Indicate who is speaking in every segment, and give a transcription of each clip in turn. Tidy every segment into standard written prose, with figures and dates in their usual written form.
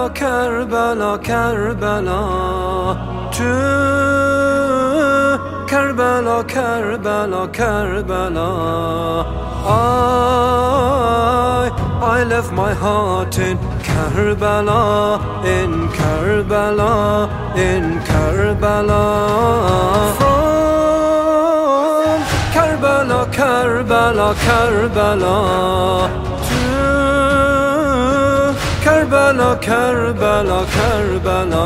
Speaker 1: Karbala, Karbala, Karbala, to Karbala, Karbala, Karbala. I left my heart in Karbala, in Karbala, in Karbala. From Karbala, Karbala, Karbala, to Karbala, Karbala, Karbala.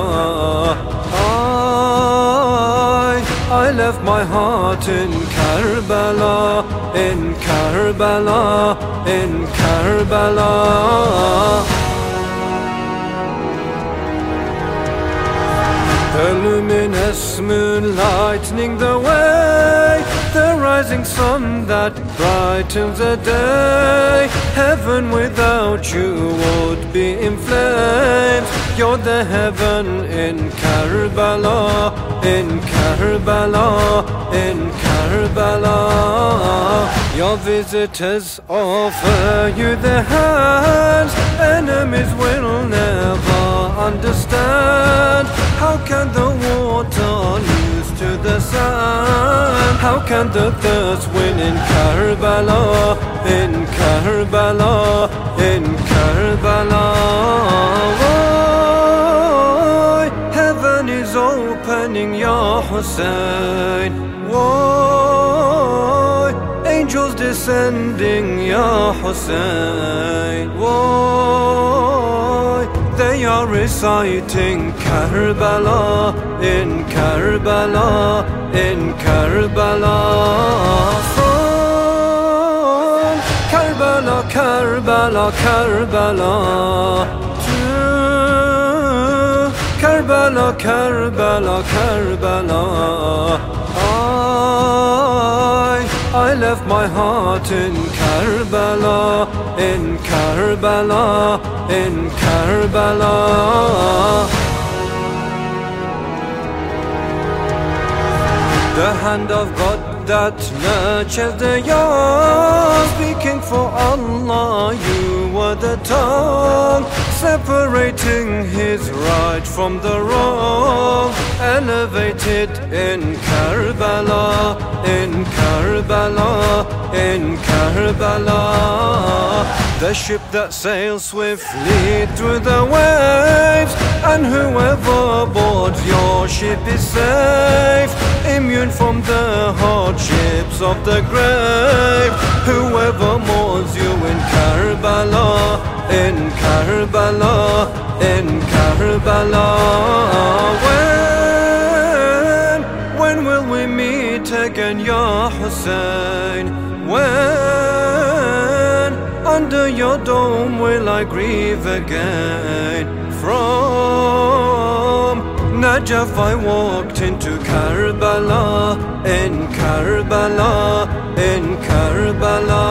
Speaker 1: I left my heart in Karbala, in Karbala, in Karbala. The luminous moon lightening the way, the rising sun that brightens the day. Heaven without you would be in flames. You're the heaven in Karbala, in Karbala, in Karbala. Your visitors offer you their hands. Enemies will never understand. How can the water lose to the sand? How can the thirst win in Karbala, in Karbala, in Karbala? Why? Heaven is opening, Ya Hussein. Why? Angels descending, Ya Hussein. Why? They are reciting Karbala, in Karbala, in Karbala. From Karbala, Karbala, Karbala, to Karbala, Karbala, Karbala. I left my heart in Karbala, in Karbala, in Karbala. The hand of God that nurtures the young, speaking for Allah, you were the tongue, separating his right from the wrong, elevated in Karbala, in Karbala, in Karbala. The ship that sails swiftly through the waves, and whoever boards your ship is safe, immune from the hardships of the grave. Whoever mourns you in Karbala, in Karbala, in Karbala. When will we meet again, Ya Hussein? When under your dome will I grieve again? From Najaf I walked into Karbala, in Karbala, in Karbala.